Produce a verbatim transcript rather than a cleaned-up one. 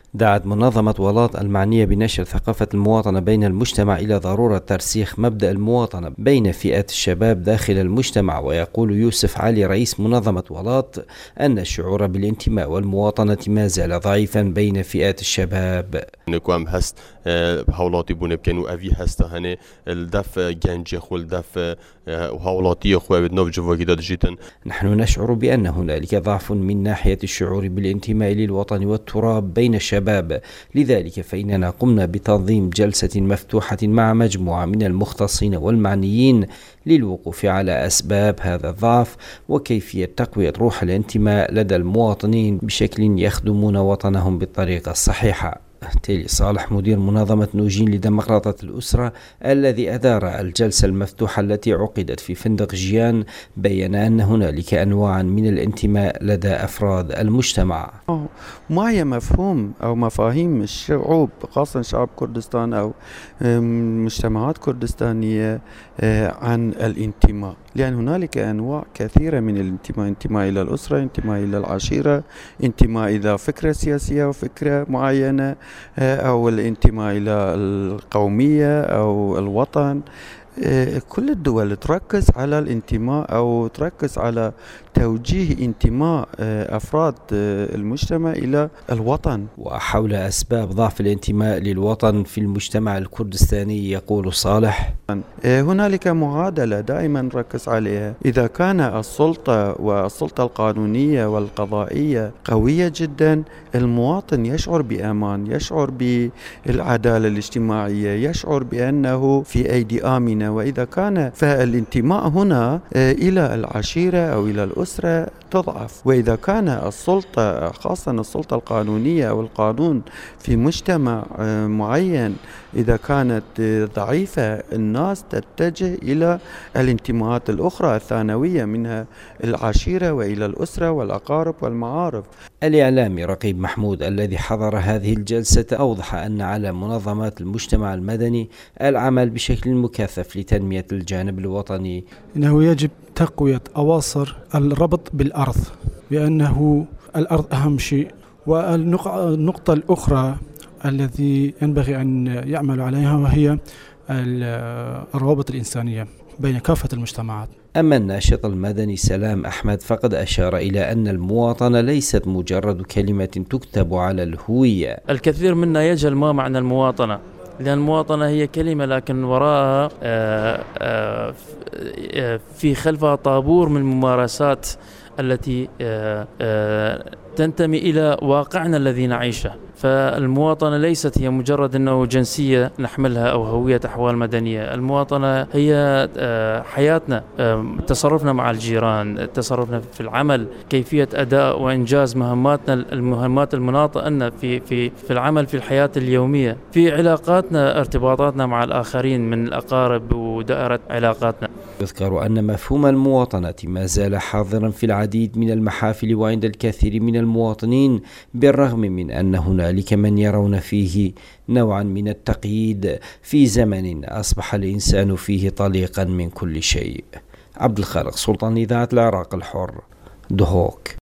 دعت منظمة ولاط المعنية بنشر ثقافة المواطنة بين المجتمع إلى ضرورة ترسيخ مبدأ المواطنة بين فئات الشباب داخل المجتمع. ويقول يوسف علي رئيس منظمة ولاط أن الشعور بالانتماء والمواطنة ما زال ضعيفا بين فئات الشباب. نكوام هست هاولاتي بونه بكنو أفي هست هني الدف جنجي خو الدف وهاولاتي خو بدنوف جوفاكي داد جيتن. نحن نشعر بأن هنالك ضعف من ناحية الشعور بالانتماء للوطن والتراب بين الشباب، لذلك فإننا قمنا بتنظيم جلسة مفتوحة مع مجموعة من المختصين والمعنيين للوقوف على أسباب هذا الضعف وكيفية تقوية روح الانتماء لدى المواطنين بشكل يخدمون وطنهم بالطريقة الصحيحة. تيلي صالح مدير منظمة نوجين لديمقراطية الأسرة الذي أدار الجلسة المفتوحة التي عقدت في فندق جيان بيّن أن هنالك أنواع من الانتماء لدى أفراد المجتمع. ما هي مفهوم أو مفاهيم الشعوب خاصة شعب كردستان أو مجتمعات كردستانية عن الانتماء، لأن هنالك أنواع كثيرة من الانتماء: انتماء إلى الأسرة، انتماء إلى العشيرة، انتماء إلى فكرة سياسية وفكرة معينة، أو الانتماء إلى القومية أو الوطن. كل الدول تركز على الانتماء أو تركز على توجيه انتماء أفراد المجتمع إلى الوطن. وحول أسباب ضعف الانتماء للوطن في المجتمع الكردستاني يقول صالح: هنالك معادلة دائما نركز عليها. إذا كان السلطة والسلطة القانونية والقضائية قوية جدا، المواطن يشعر بأمان، يشعر بالعدالة الاجتماعية، يشعر بأنه في أيدي آمنة. وإذا كان فالانتماء هنا إلى العشيرة أو إلى الأسرة تضعف. وإذا كان السلطة خاصة السلطة القانونية أو القانون في مجتمع معين إذا كانت ضعيفة، الناس تتجه إلى الانتماءات الأخرى الثانوية منها العشيرة وإلى الأسرة والأقارب والمعارف. الإعلامي رقيب محمود الذي حضر هذه الجلسة أوضح أن على منظمات المجتمع المدني العمل بشكل مكثف لتنمية الجانب الوطني. إنه يجب تقوية أواصر الربط بالأرض، لأنه الأرض أهم شيء. والنقطة الأخرى التي ينبغي أن يعمل عليها وهي الروابط الإنسانية بين كافة المجتمعات. أما الناشط المدني سلام أحمد فقد أشار إلى أن المواطنة ليست مجرد كلمة تكتب على الهوية. الكثير منا يجهل ما معنى المواطنة، لأن المواطنة هي كلمة لكن وراءها في خلفها طابور من الممارسات التي تنتمي إلى واقعنا الذي نعيشه. فالمواطنة ليست هي مجرد أنه جنسية نحملها أو هوية أحوال مدنية. المواطنة هي حياتنا، تصرفنا مع الجيران، تصرفنا في العمل، كيفية أداء وإنجاز مهماتنا، المهمات المناطة لنا في في في العمل في الحياة اليومية، في علاقاتنا، ارتباطاتنا مع الآخرين من الأقارب ودائرة علاقاتنا. يذكر أن مفهوم المواطنة ما زال حاضرا في العديد من المحافل وعند الكثير من المواطنين، بالرغم من أن هنالك من يرون فيه نوعا من التقييد في زمن أصبح الإنسان فيه طليقا من كل شيء. عبد الخالق سلطان، إذاعة العراق الحر، دهوك.